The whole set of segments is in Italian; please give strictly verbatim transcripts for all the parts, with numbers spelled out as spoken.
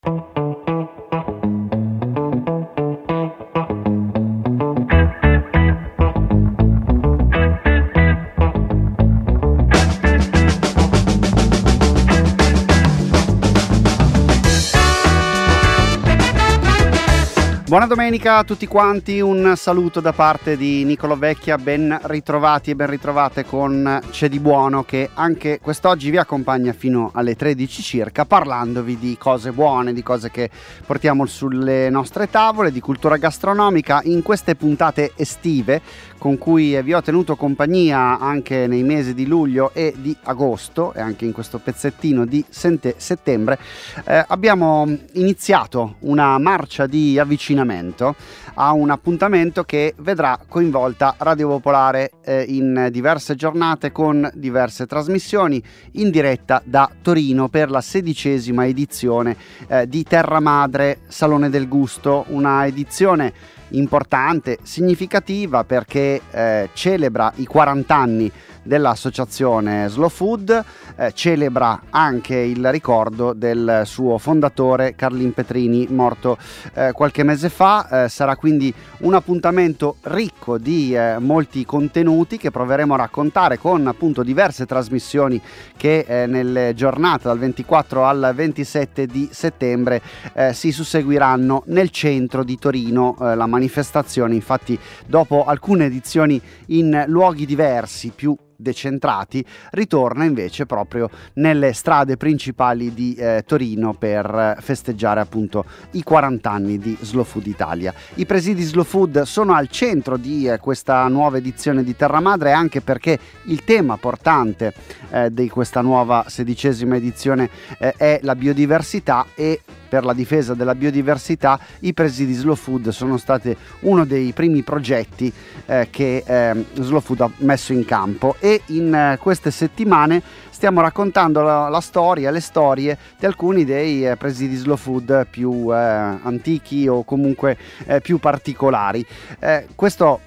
Buona domenica a tutti quanti, un saluto da parte di Niccolò Vecchia, ben ritrovati e ben ritrovate con C'è di buono, che anche quest'oggi vi accompagna fino alle tredici circa, parlandovi di cose buone, di cose che portiamo sulle nostre tavole, di cultura gastronomica in queste puntate estive con cui vi ho tenuto compagnia anche nei mesi di luglio e di agosto, e anche in questo pezzettino di sente- settembre. Eh, abbiamo iniziato una marcia di avvicinamento a un appuntamento che vedrà coinvolta Radio Popolare eh, in diverse giornate con diverse trasmissioni in diretta da Torino per la sedicesima edizione eh, di Terra Madre Salone del Gusto, una edizione importante, significativa, perché eh, celebra i quaranta anni dell'associazione Slow Food, eh, celebra anche il ricordo del suo fondatore Carlin Petrini, morto eh, qualche mese fa. Eh, sarà quindi un appuntamento ricco di eh, molti contenuti che proveremo a raccontare con appunto diverse trasmissioni che eh, nelle giornate dal ventiquattro al ventisette di settembre eh, si susseguiranno nel centro di Torino. Eh, la manifestazione, infatti, dopo alcune edizioni in luoghi diversi, più decentrati, ritorna invece proprio nelle strade principali di eh, Torino per festeggiare appunto i quaranta anni di Slow Food Italia. I presidi Slow Food sono al centro di eh, questa nuova edizione di Terra Madre, anche perché il tema portante eh, di questa nuova sedicesima edizione eh, è la biodiversità, e per la difesa della biodiversità i presidi Slow Food sono stati uno dei primi progetti eh, che eh, Slow Food ha messo in campo, e in eh, queste settimane stiamo raccontando la, la storia, le storie di alcuni dei eh, presidi Slow Food più eh, antichi o comunque eh, più particolari. Eh, questo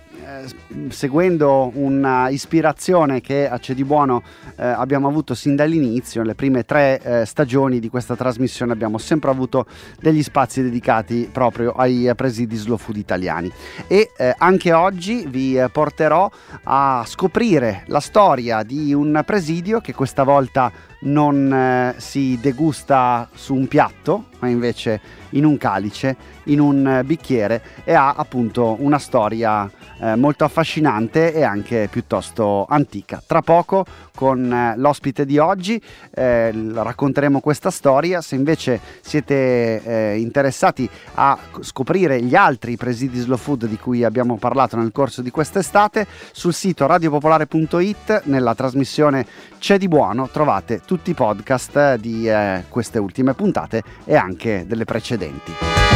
seguendo una ispirazione che a C'è di buono eh, abbiamo avuto sin dall'inizio. Le prime tre eh, stagioni di questa trasmissione abbiamo sempre avuto degli spazi dedicati proprio ai presidi Slow Food italiani, e eh, anche oggi vi eh, porterò a scoprire la storia di un presidio che questa volta non eh, si degusta su un piatto, ma invece in un calice, in un eh, bicchiere, e ha appunto una storia eh, molto affascinante e anche piuttosto antica. Tra poco con eh, l'ospite di oggi eh, racconteremo questa storia. Se invece siete eh, interessati a scoprire gli altri presidi Slow Food di cui abbiamo parlato nel corso di quest'estate, sul sito radiopopolare punto it, nella trasmissione C'è di buono, trovate tutti i podcast di eh, queste ultime puntate e anche delle precedenti.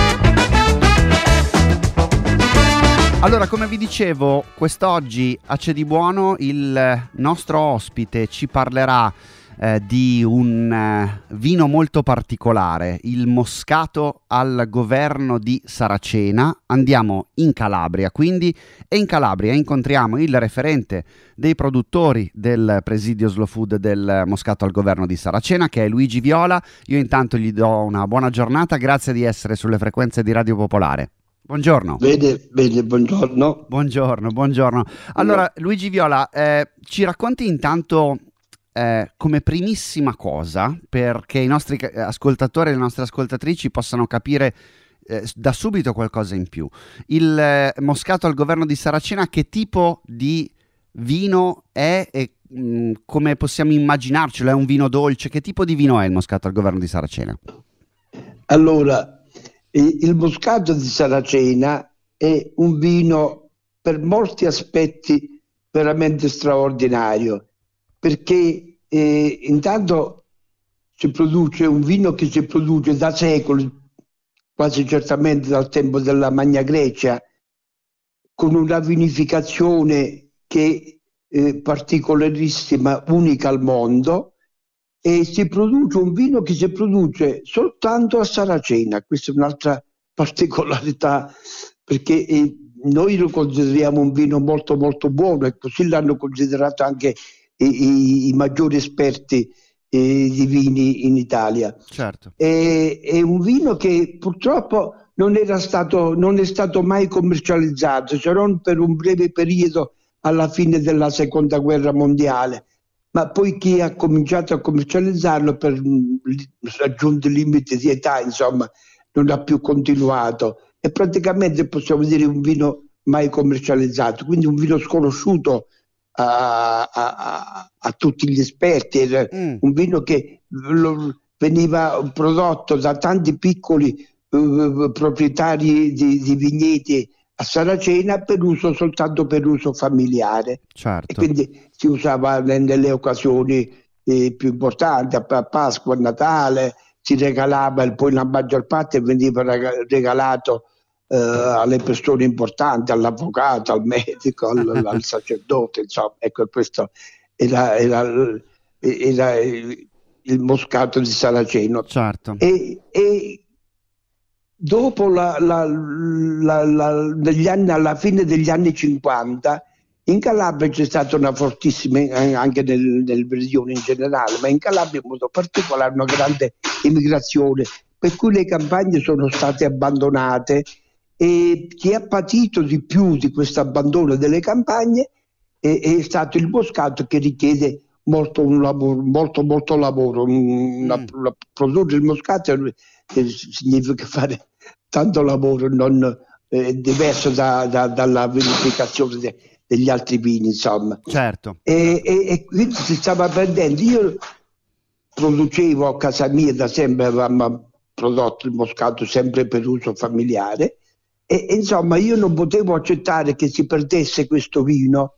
Allora, come vi dicevo, quest'oggi a C'è di buono il nostro ospite ci parlerà eh, di un eh, vino molto particolare, il Moscato al Governo di Saracena. Andiamo in Calabria, quindi, e in Calabria incontriamo il referente dei produttori del presidio Slow Food del Moscato al Governo di Saracena, che è Luigi Viola. Io intanto gli do una buona giornata, grazie di essere sulle frequenze di Radio Popolare. Buongiorno. Bene, bene, buongiorno. Buongiorno, buongiorno. Allora, Luigi Viola, eh, ci racconti intanto eh, come primissima cosa, perché i nostri ascoltatori e le nostre ascoltatrici possano capire eh, da subito qualcosa in più. Il eh, Moscato al Governo di Saracena, che tipo di vino è e mh, come possiamo immaginarcelo? È un vino dolce? Che tipo di vino è il Moscato al Governo di Saracena? Allora, il Moscato di Saracena è un vino per molti aspetti veramente straordinario, perché eh, intanto si produce un vino che si produce da secoli, quasi certamente dal tempo della Magna Grecia, con una vinificazione che è particolarissima, unica al mondo, e si produce un vino che si produce soltanto a Saracena. Questa è un'altra particolarità, perché eh, noi lo consideriamo un vino molto molto buono, e così l'hanno considerato anche i, i, i maggiori esperti eh, di vini in Italia. Certo. È, è un vino che purtroppo non era stato, non è stato mai commercializzato, se non per un breve periodo alla fine della seconda guerra mondiale, ma poi chi ha cominciato a commercializzarlo per raggiunti limiti di età, insomma, non ha più continuato, e praticamente possiamo dire un vino mai commercializzato, quindi un vino sconosciuto a, a, a, a tutti gli esperti. Era mm. un vino che lo, veniva prodotto da tanti piccoli uh, proprietari di, di vigneti a Saracena per uso soltanto per uso familiare. Certo. E quindi si usava nelle occasioni eh, più importanti, a Pasqua, a Natale, si regalava, e poi la maggior parte veniva regalato eh, alle persone importanti, all'avvocato, al medico, al, al sacerdote, insomma. Ecco, questo era, era, era il Moscato di Saraceno. Certo. E, e dopo la, la, la, la, negli anni, alla fine degli anni cinquanta, in Calabria c'è stata una fortissima, anche nel, nel Meridione in generale, ma in Calabria in modo particolare una grande immigrazione, per cui le campagne sono state abbandonate, e chi ha patito di più di questo abbandono delle campagne è, è stato il Moscato, che richiede molto un lavoro, molto molto lavoro. Una, mm. la, produrre il Moscato eh, significa fare tanto lavoro, non eh, diverso da, da, dalla vinificazione de, degli altri vini, insomma. Certo. E, e, e quindi si stava perdendo. Io producevo a casa mia da sempre, avevamo prodotto il Moscato sempre per uso familiare, e, e insomma io non potevo accettare che si perdesse questo vino,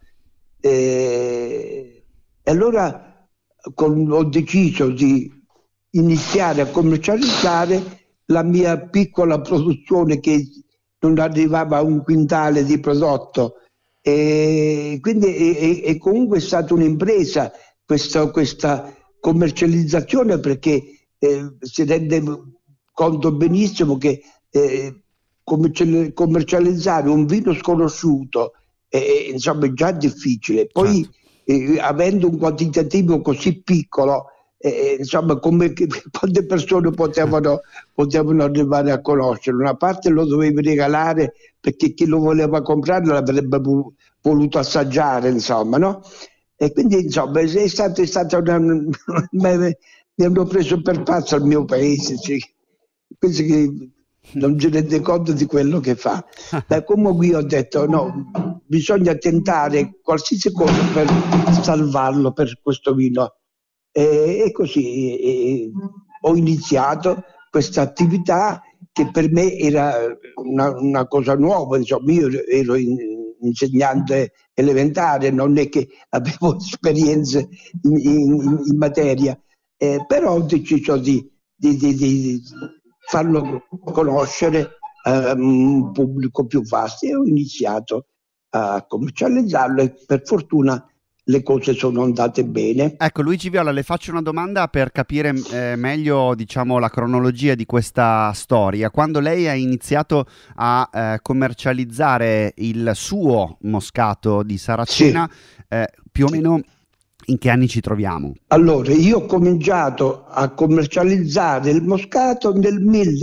e, e allora con, ho deciso di iniziare a commercializzare la mia piccola produzione, che non arrivava a un quintale di prodotto, e quindi è, è comunque stata un'impresa questa, questa commercializzazione, perché eh, si rende conto benissimo che eh, commercializzare un vino sconosciuto eh, insomma è già difficile, poi certo. eh, avendo un quantitativo così piccolo, eh, insomma, come quante persone potevano, potevano arrivare a conoscerlo. Una parte lo dovevi regalare perché chi lo voleva comprare l'avrebbe voluto assaggiare, insomma, no? E quindi insomma è stata, è stata una, mi hanno preso per pazzo al mio paese, cioè, penso che non si rende conto di quello che fa. Da comunque io ho detto no, bisogna tentare qualsiasi cosa per salvarlo, per questo vino. E, e così e, ho iniziato questa attività, che per me era una, una cosa nuova. Insomma, io ero in, insegnante elementare, non è che avevo esperienze in, in, in materia, eh, però ho deciso di, di, di, di farlo conoscere a un pubblico più vasto, e ho iniziato a commercializzarlo, e per fortuna le cose sono andate bene. Ecco, Luigi Viola, le faccio una domanda per capire eh, meglio, diciamo, la cronologia di questa storia. Quando lei ha iniziato a eh, commercializzare il suo Moscato di Saracena, sì. eh, più o meno in che anni ci troviamo? Allora, io ho cominciato a commercializzare il Moscato nel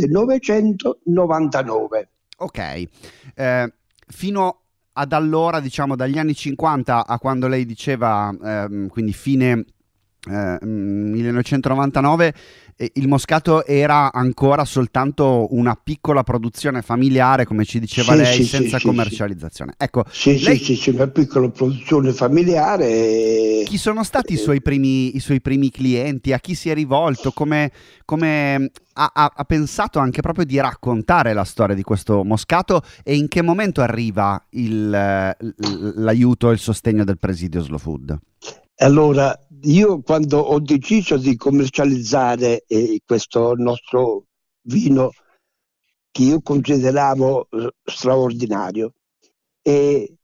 millenovecentonovantanove. Ok, eh, fino ad allora, diciamo dagli anni cinquanta a quando lei diceva, ehm, quindi fine eh, millenovecentonovantanove, eh, il Moscato era ancora soltanto una piccola produzione familiare, come ci diceva sì, lei, sì, senza sì, commercializzazione. Sì. Ecco, sì, lei... sì, sì, sì, una piccola produzione familiare. E... Chi sono stati i suoi primi, i suoi primi clienti? A chi si è rivolto? Come, come ha, ha, ha pensato anche proprio di raccontare la storia di questo Moscato, e in che momento arriva il, l'aiuto e il sostegno del presidio Slow Food? Allora, io quando ho deciso di commercializzare eh, questo nostro vino, che io consideravo eh, straordinario, eh,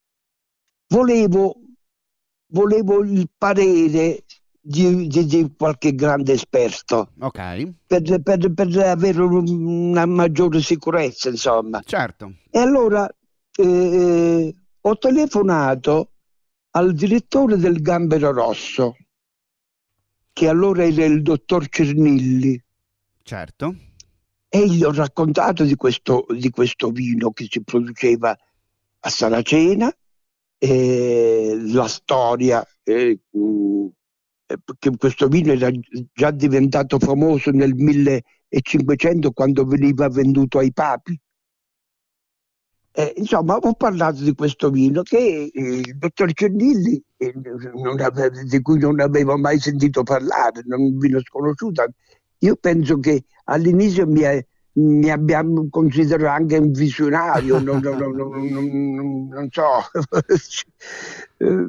volevo volevo il parere di, di, di qualche grande esperto, okay. per, per, per avere una maggiore sicurezza, insomma. Certo. E allora eh, ho telefonato al direttore del Gambero Rosso, che allora era il dottor Cernilli. Certo. E gli ho raccontato di questo, di questo vino che si produceva a Saracena, eh, la storia, eh, mh, che questo vino era già diventato famoso nel millecinquecento quando veniva venduto ai papi. Eh, insomma, ho parlato di questo vino che eh, il dottor Cernilli, eh, non ave- di cui non avevo mai sentito parlare, non un vino sconosciuto. Io penso che all'inizio mi, è- mi abbiamo considerato anche un visionario, non, non- non- non- non- non so. Eh,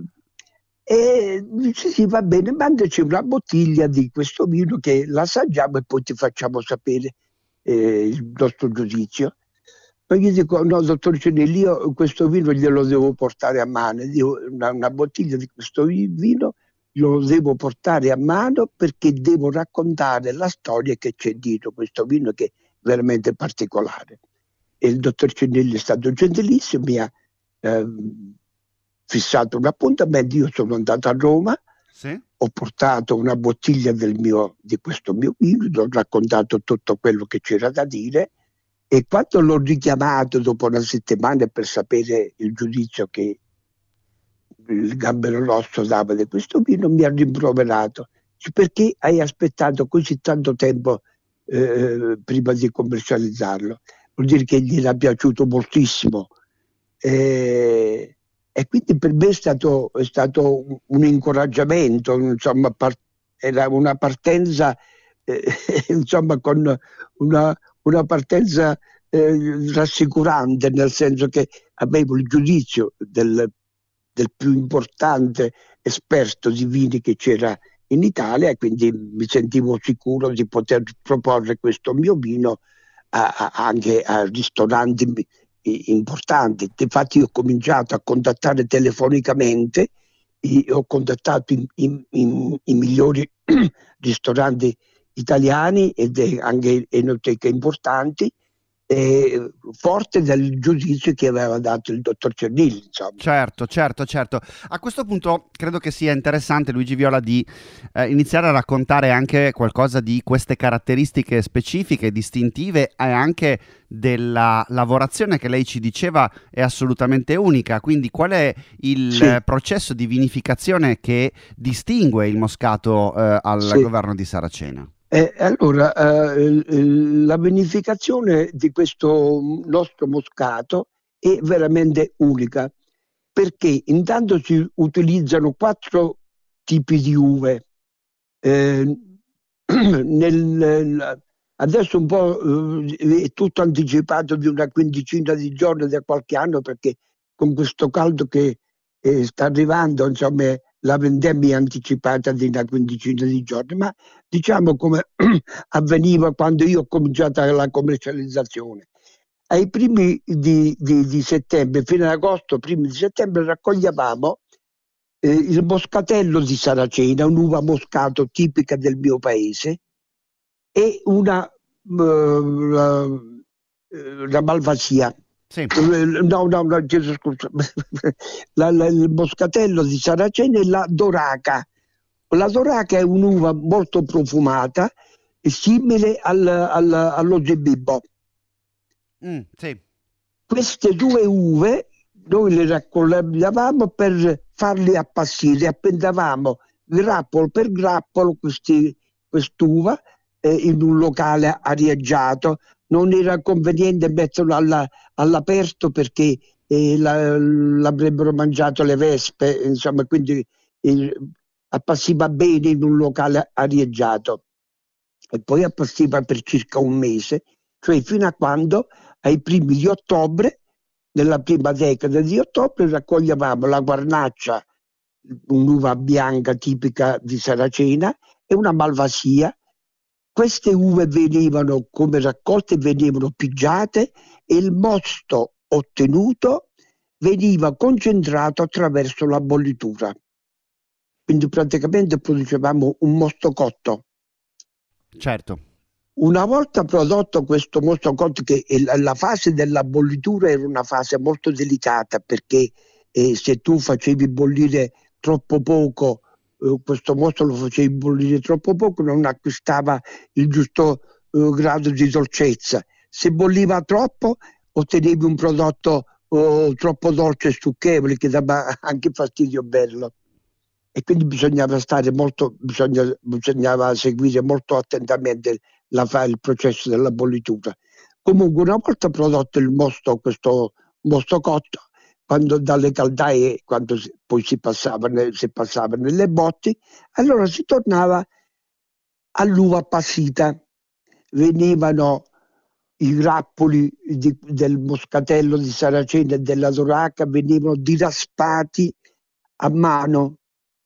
e dice sì, va bene, mandaci una bottiglia di questo vino che l'assaggiamo e poi ti facciamo sapere eh, il nostro giudizio. Poi gli dico, no, dottor Cernilli, io questo vino glielo devo portare a mano. Io una, una bottiglia di questo vi- vino lo devo portare a mano perché devo raccontare la storia che c'è dietro questo vino che è veramente particolare. E il dottor Cernilli è stato gentilissimo, mi ha ehm, fissato un appuntamento, io sono andato a Roma, Sì. ho portato una bottiglia del mio, di questo mio vino, gli ho raccontato tutto quello che c'era da dire. E quando l'ho richiamato dopo una settimana per sapere il giudizio che il Gambero Rosso dava di questo vino, mi ha rimproverato. Dice, perché hai aspettato così tanto tempo eh, prima di commercializzarlo? Vuol dire che gli era piaciuto moltissimo. E, e quindi per me è stato, è stato un, un incoraggiamento, insomma, par- era una partenza, eh, insomma, con una una partenza eh, rassicurante, nel senso che avevo il giudizio del, del più importante esperto di vini che c'era in Italia e quindi mi sentivo sicuro di poter proporre questo mio vino a, a, anche a ristoranti importanti. Infatti ho cominciato a contattare telefonicamente, ho contattato i, i, i, i migliori ristoranti italiani ed anche enoteche importanti, eh, forte del giudizio che aveva dato il dottor Cernilli, insomma. Certo, certo, certo. A questo punto credo che sia interessante, Luigi Viola, di eh, iniziare a raccontare anche qualcosa di queste caratteristiche specifiche, distintive e anche della lavorazione che lei ci diceva è assolutamente unica. Quindi qual è il Sì. eh, processo di vinificazione che distingue il Moscato eh, al Sì. governo di Saracena? Eh, allora, eh, la vinificazione di questo nostro Moscato è veramente unica, perché intanto si utilizzano quattro tipi di uve. Eh, nel, nel- adesso un po' eh, è tutto anticipato di una quindicina di giorni da qualche anno, perché con questo caldo che eh, sta arrivando, insomma, la vendemmia è anticipata di una quindicina di giorni, ma diciamo come avveniva quando io ho cominciato la commercializzazione. Ai primi di, di- di settembre, fino ad agosto, primi di settembre, raccoglievamo eh, il moscatello di Saracena, un'uva moscato tipica del mio paese, e una, eh, la, eh, la malvasia. Sì. Eh, No, no, no, chiedo scusa. La- la- il moscatello di Saracena e la doraca. La doraca è un'uva molto profumata, simile al, al, allo zebibbo. Mm, sì. Queste due uve noi le raccoglievamo per farle appassire, appendavamo grappolo per grappolo questi, quest'uva eh, in un locale arieggiato. Non era conveniente metterlo alla, all'aperto perché eh, la, l'avrebbero mangiato le vespe, insomma, quindi eh, appassiva bene in un locale arieggiato e poi appassiva per circa un mese, cioè fino a quando ai primi di ottobre, nella prima decada di ottobre, raccoglievamo la guarnaccia, un'uva bianca tipica di Saracena, e una malvasia. Queste uve venivano come raccolte, venivano pigiate e il mosto ottenuto veniva concentrato attraverso la bollitura. Quindi praticamente producevamo un mosto cotto. Certo. Una volta prodotto questo mosto cotto, che la, la fase della bollitura era una fase molto delicata, perché eh, se tu facevi bollire troppo poco eh, questo mosto lo facevi bollire troppo poco, non acquistava il giusto eh, grado di dolcezza. Se bolliva troppo, ottenevi un prodotto oh, troppo dolce e stucchevole che dava anche fastidio bello. E quindi bisognava stare molto, bisogna, bisognava seguire molto attentamente la, il processo della bollitura. Comunque, una volta prodotto il mosto, questo mosto cotto, quando dalle caldaie, quando si, poi si passava, si passava nelle botti, allora si tornava all'uva appassita. Venivano i grappoli di, del moscatello di Saracena e della Doraca, venivano diraspati a mano.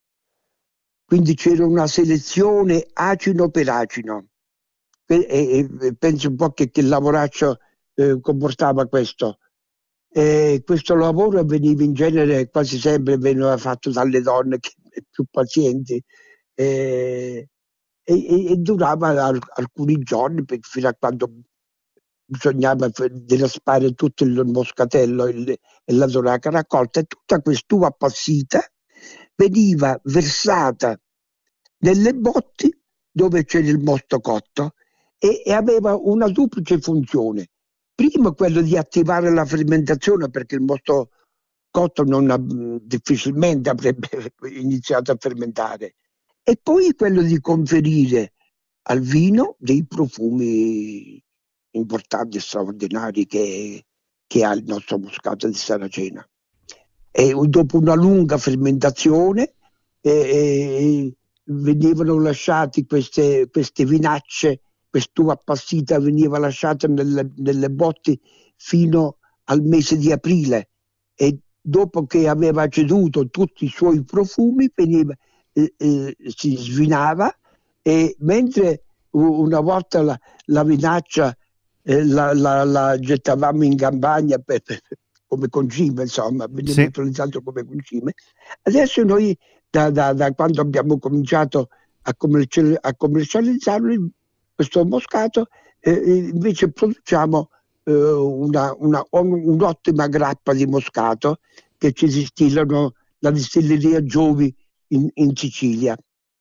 Quindi c'era una selezione acino per acino. E, e penso un po' che, che il lavoraccio eh, comportava questo. E questo lavoro avveniva in genere, quasi sempre veniva fatto dalle donne che, più pazienti, e, e, e durava alcuni giorni fino a quando bisognava diraspare tutto il moscatello il, e la doraca raccolta, e tutta quest'uva appassita veniva versata nelle botti dove c'era il mosto cotto e, e aveva una duplice funzione. Prima quello di attivare la fermentazione, perché il mosto cotto non ha, difficilmente avrebbe iniziato a fermentare, e poi quello di conferire al vino dei profumi importanti e straordinari che, che ha il nostro moscato di Saracena. E dopo una lunga fermentazione eh, eh, venivano lasciati queste, queste vinacce, quest'uva appassita veniva lasciata nelle, nelle botti fino al mese di aprile, e dopo che aveva ceduto tutti i suoi profumi veniva, eh, eh, si svinava, e mentre una volta la, la vinaccia eh, la, la, la gettavamo in campagna per, per, come concime, insomma, veniva sì. utilizzato come concime, adesso noi da, da, da quando abbiamo cominciato a, commercial, a commercializzarlo questo moscato, eh, invece produciamo eh, una, una, un'ottima grappa di moscato che ci distillano la distilleria Giovi in, in Sicilia.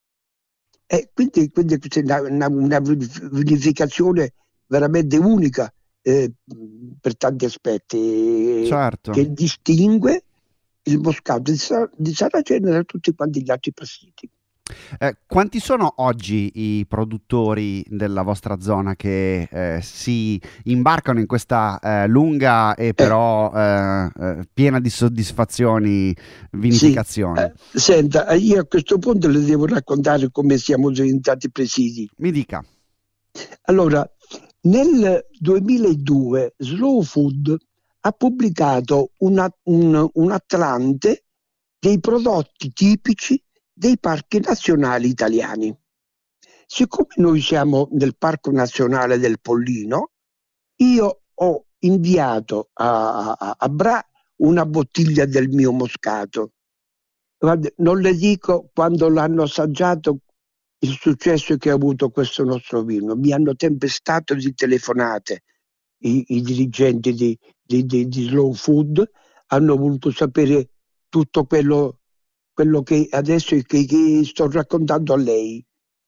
E quindi, quindi è una, una vinificazione veramente unica eh, per tanti aspetti, certo. che distingue il moscato di, Sar- di Saracena da tutti quanti gli altri passiti. Eh, quanti sono oggi i produttori della vostra zona che eh, si imbarcano in questa eh, lunga e però eh, eh, piena di soddisfazioni vinificazioni? Sì, eh, senta, io a questo punto le devo raccontare come siamo diventati presidi. Mi dica. Allora, nel duemiladue Slow Food ha pubblicato una, un, un Atlante dei prodotti tipici dei parchi nazionali italiani. Siccome noi siamo nel Parco Nazionale del Pollino, io ho inviato a, a, a Bra una bottiglia del mio moscato. Guarda, non le dico quando l'hanno assaggiato il successo che ha avuto questo nostro vino. Mi hanno tempestato di telefonate i, i dirigenti di, di, di, di Slow Food, hanno voluto sapere tutto quello quello che adesso che, che sto raccontando a lei.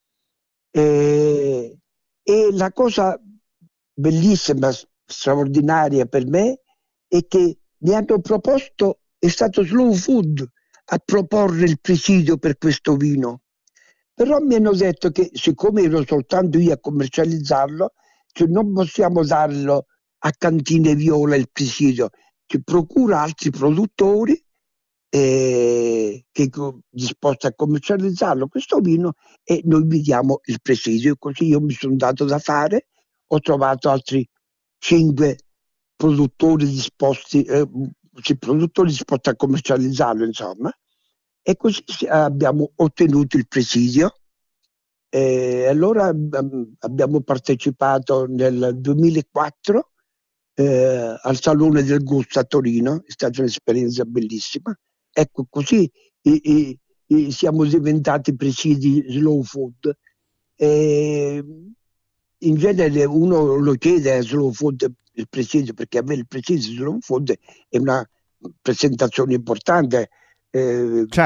E, e la cosa bellissima, straordinaria per me, è che mi hanno proposto, è stato Slow Food a proporre il presidio per questo vino. Però mi hanno detto che siccome ero soltanto io a commercializzarlo, cioè non possiamo darlo a Cantine Viola il presidio, ci procura altri produttori Eh, che è disposta a commercializzarlo questo vino, e noi vi diamo il presidio. Così io mi sono dato da fare, ho trovato altri cinque produttori disposti, eh, produttori disposti a commercializzarlo, insomma, e così abbiamo ottenuto il presidio. E allora abbiamo partecipato nel duemilaquattro eh, al Salone del Gusto a Torino, è stata un'esperienza bellissima. Ecco, così i, i, i, siamo diventati presidi Slow Food. E in genere uno lo chiede a Slow Food il presidio, perché avere il presidio Slow Food è una presentazione importante. Eh, certo.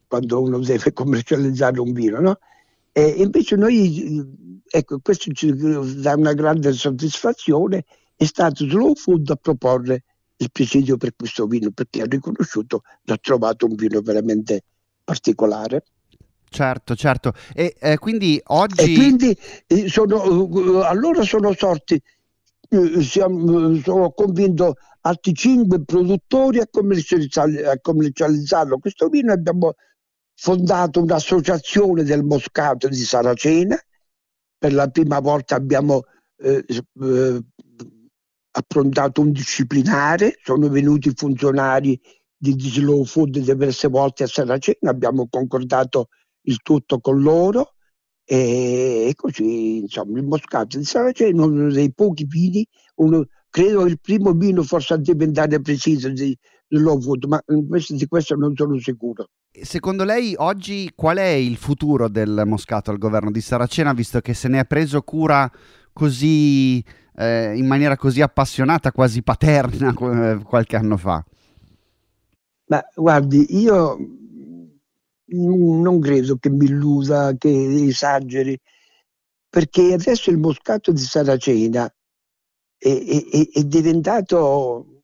quando uno deve commercializzare un vino, no? E invece noi, ecco, questo ci dà una grande soddisfazione. È stato Slow Food a proporre il presidio per questo vino, perché ha riconosciuto che ha trovato un vino veramente particolare. Certo, certo. E eh, quindi oggi... E quindi eh, sono, uh, allora sono sorti, uh, siamo, sono convinto, altri cinque produttori a, commercializzar- a commercializzarlo questo vino. Abbiamo fondato un'associazione del Moscato di Saracena. Per la prima volta abbiamo eh, eh, approntato un disciplinare, sono venuti funzionari di Slow Food diverse volte a Saracena, abbiamo concordato il tutto con loro e così, insomma, il Moscato di Saracena è uno dei pochi vini, uno, credo il primo vino forse a diventare preciso di Slow Food, ma di questo non sono sicuro. Secondo lei oggi qual è il futuro del Moscato al governo di Saracena, visto che se ne è preso cura così eh, in maniera così appassionata, quasi paterna eh, qualche anno fa? Ma guardi, io non credo che mi illuda, che esageri, perché adesso il Moscato di Saracena è, è, è diventato,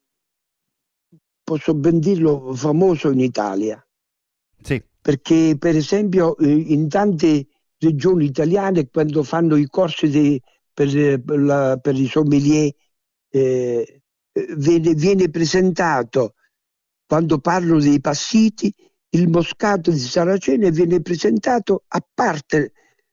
posso ben dirlo, famoso in Italia. Sì. Perché per esempio in tante regioni italiane, quando fanno i corsi di, per, per, la, per i sommelier, eh, viene, viene presentato, quando parlo dei passiti, il Moscato di Saracena viene presentato a parte,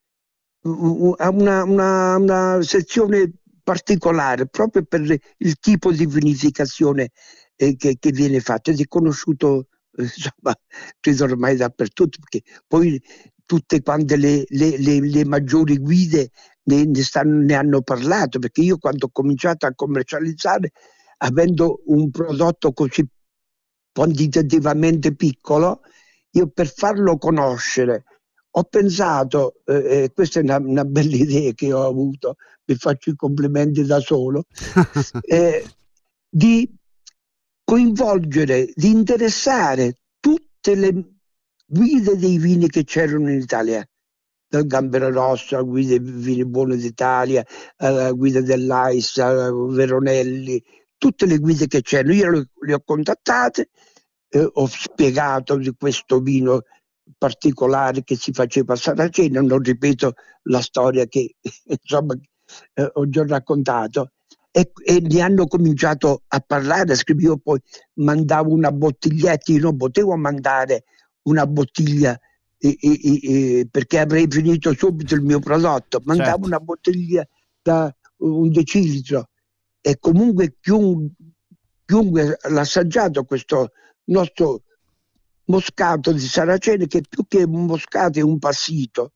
a una, una, una sezione particolare, proprio per il tipo di vinificazione eh, che, che viene fatto, ed è conosciuto, insomma, credo ormai dappertutto, perché poi tutte quante le, le, le, le maggiori guide ne, ne, stanno, ne hanno parlato, perché io quando ho cominciato a commercializzare, avendo un prodotto così quantitativamente piccolo, io per farlo conoscere ho pensato, eh, questa è una, una bella idea che ho avuto, mi faccio i complimenti da solo, eh, di coinvolgere, di interessare tutte le guide dei vini che c'erano in Italia, dal Gambero Rosso alla guida dei vini buoni d'Italia, alla guida dell'Ais, Veronelli, tutte le guide che c'erano. Io le, le ho contattate, eh, ho spiegato di questo vino particolare che si faceva a Saracena, non ripeto la storia che insomma eh, ho già raccontato. E, e ne hanno cominciato a parlare, scrivevo, poi mandavo una bottiglietta, io non potevo mandare una bottiglia eh, eh, eh, perché avrei finito subito il mio prodotto, mandavo Certo. una bottiglia da un decilitro, e comunque chiunque, chiunque l'ha assaggiato questo nostro Moscato di Saracena, che più che un Moscato è un passito,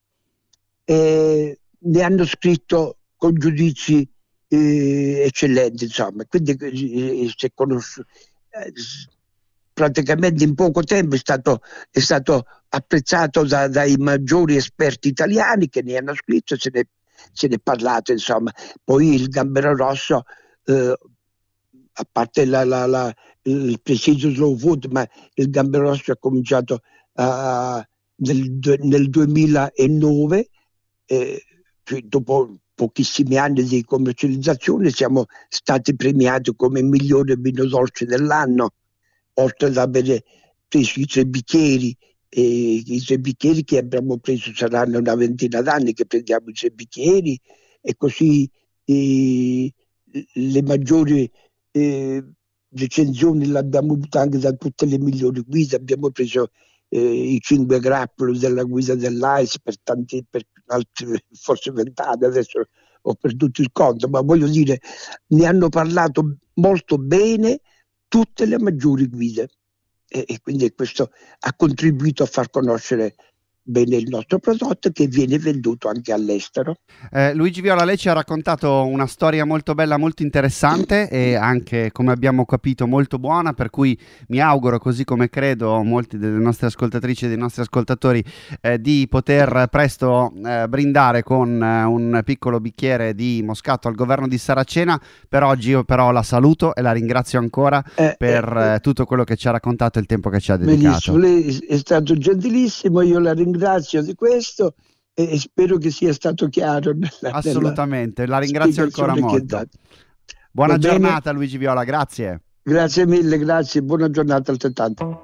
eh, ne hanno scritto con giudizi eh, eccellenti, insomma, quindi eh, si è conosciuto, eh, praticamente in poco tempo è stato, è stato apprezzato da, dai maggiori esperti italiani che ne hanno scritto, se ne, se ne è parlato, insomma. Poi il Gambero Rosso, eh, a parte la, la, la, il preciso Slow Food, ma il Gambero Rosso ha cominciato uh, nel, nel duemilanove, eh, cioè dopo pochissimi anni di commercializzazione siamo stati premiati come migliore vino dolce dell'anno, oltre ad avere preso i tre bicchieri, e i tre bicchieri che abbiamo preso saranno una ventina d'anni che prendiamo i tre bicchieri, e così eh, le maggiori eh, recensioni le abbiamo avute anche da tutte le migliori guide. Abbiamo preso eh, i cinque grappoli della guida dell'A I S per tanti, per altri, forse vent'anni, adesso ho perduto il conto, ma voglio dire, ne hanno parlato molto bene tutte le maggiori guide, e, e quindi questo ha contribuito a far conoscere bene il nostro prodotto, che viene venduto anche all'estero. Eh, Luigi Viola, lei ci ha raccontato una storia molto bella, molto interessante e anche, come abbiamo capito, molto buona, per cui mi auguro, così come credo molti delle nostre ascoltatrici e dei nostri ascoltatori, eh, di poter presto eh, brindare con eh, un piccolo bicchiere di Moscato al governo di Saracena. Per oggi io però la saluto e la ringrazio ancora eh, per eh, eh, tutto quello che ci ha raccontato e il tempo che ci ha dedicato. Benissimo, lei è stato gentilissimo, io la ringrazio di questo e spero che sia stato chiaro. Nella, Assolutamente, nella la ringrazio ancora molto. Buona giornata Luigi Viola, grazie. Grazie mille, grazie, buona giornata altrettanto.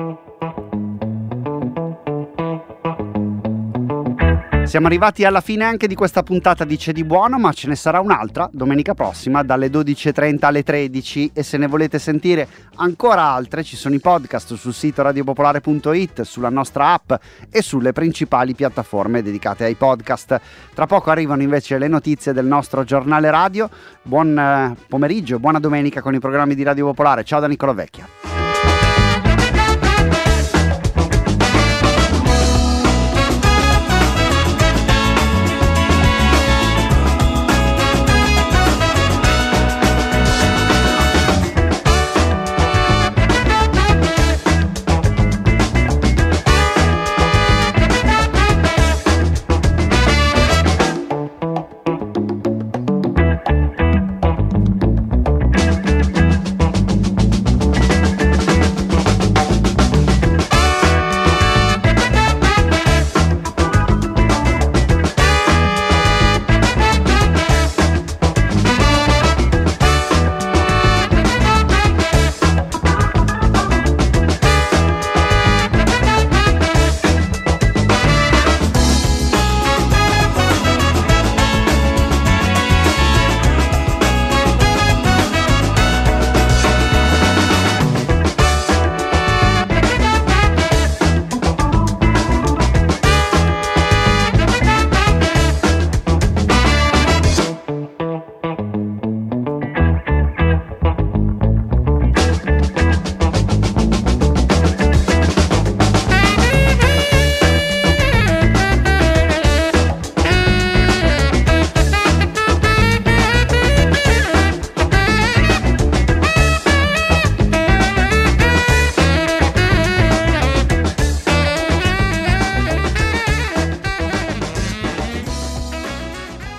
Siamo arrivati alla fine anche di questa puntata di C'è di buono, ma ce ne sarà un'altra domenica prossima dalle dodici e trenta alle tredici, e se ne volete sentire ancora altre ci sono i podcast sul sito radiopopolare punto it, sulla nostra app e sulle principali piattaforme dedicate ai podcast. Tra poco arrivano invece le notizie del nostro giornale radio. Buon pomeriggio e buona domenica con i programmi di Radio Popolare. Ciao da Nicola Vecchia.